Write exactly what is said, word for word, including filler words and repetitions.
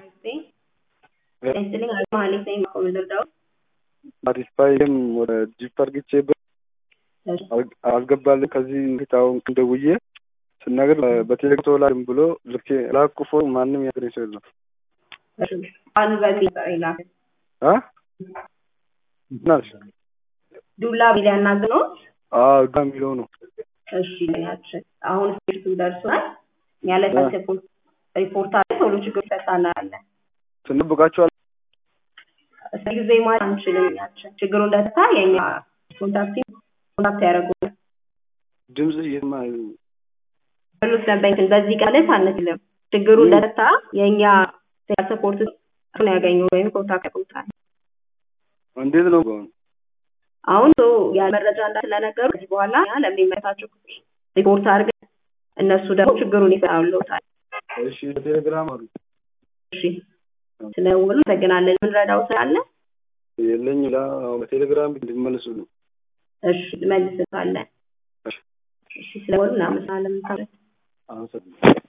Sim. Instilling alcohol is saying commander down. አሪፋይም ወደ ጂፐር ግቼበ አልገባልኝ ከዚህ እንግታውን እንደውዬ ስናገር በቴሌግራም ላይ ብሎ ልክ ላቁፎ ማንንም ያገኝ ሰው የለም። አንበል ይላል አ ናሽ ዱላ ቢሊያናዝ ነው። አዎ ዳሚሎ ነው። እሺ ያቺ አሁን ስፒሪቱ ደርሷል። ያለ ታሰፉ ሪፖርት አለ ቶሎ ችግር ፈታናል። ትንብቃቸው ስለዚህ ዘይ ማለት አንችልም ያቺ ችግሩ እንደታ የኛ ኮንታክት ኮንታክት ያደርጉ ድምጽ የማይ ሁሉስ ነበር በዚህ ቃለት አንችልም ችግሩ እንደታ የኛ ሰፖርት ነው ያገኘው ወይም ኮንታክት ያቆጣል። እንዴት ነው ጋር አሁን ያ መረጃ እንዳለነገሩ ከዚህ በኋላ ያ ለሚመታቸው ሪፖርት አድርገን እነሱ ደግሞ ችግሩን ይፈታሉታል። እሺ ቴሌግራም አሉ። እሺ ስለወሉ ተገናለን ምንረዳው ሳለ የለኝ ላ በቴሌግራም እንድመለሱ ነው። እሺ መልሰታለን። እሺ ስለወሉ እናመሰግናለን። አመሰግናለሁ።